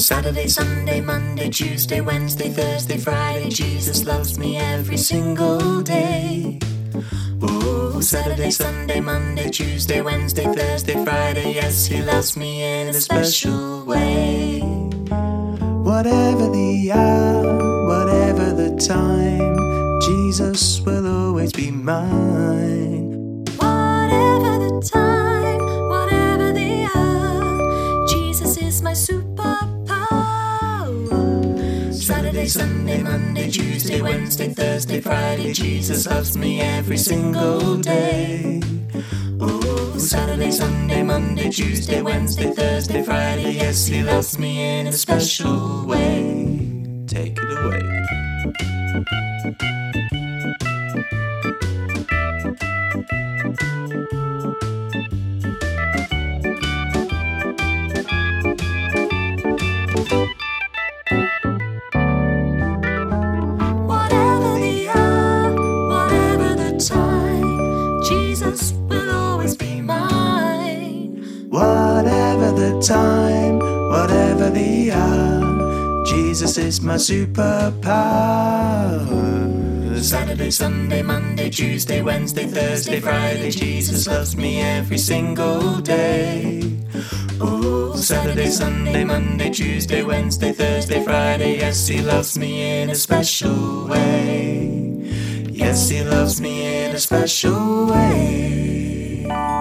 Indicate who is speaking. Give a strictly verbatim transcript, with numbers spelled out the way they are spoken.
Speaker 1: Saturday, Sunday, Monday, Tuesday, Wednesday, Thursday, Friday, Jesus loves me every single day. Ooh, Saturday, Sunday, Monday, Tuesday, Wednesday, Thursday, Friday, yes, he loves me in a special way.
Speaker 2: Whatever the hour, whatever the time, Jesus will always be mine.
Speaker 1: Whatever the time, whatever the hour, Jesus is my superpower. Saturday, Sunday, Monday, Tuesday, Wednesday, Thursday, Friday, Jesus loves me every single day. Ooh, Saturday, Sunday, Monday, Tuesday, Wednesday, Thursday, Friday, yes, he loves me in a special way.
Speaker 2: Take it away.
Speaker 1: Whatever the hour, whatever the time, Jesus will always be mine.
Speaker 2: Whatever the time, whatever the hour, Jesus is my superpower.
Speaker 1: Saturday, Sunday, Monday, Tuesday, Wednesday, Thursday, Friday, Jesus loves me every single day. Ooh, Saturday, Sunday, Monday, Tuesday, Wednesday, Thursday, Friday, yes, he loves me in a special way. Yes, he loves me in a special way.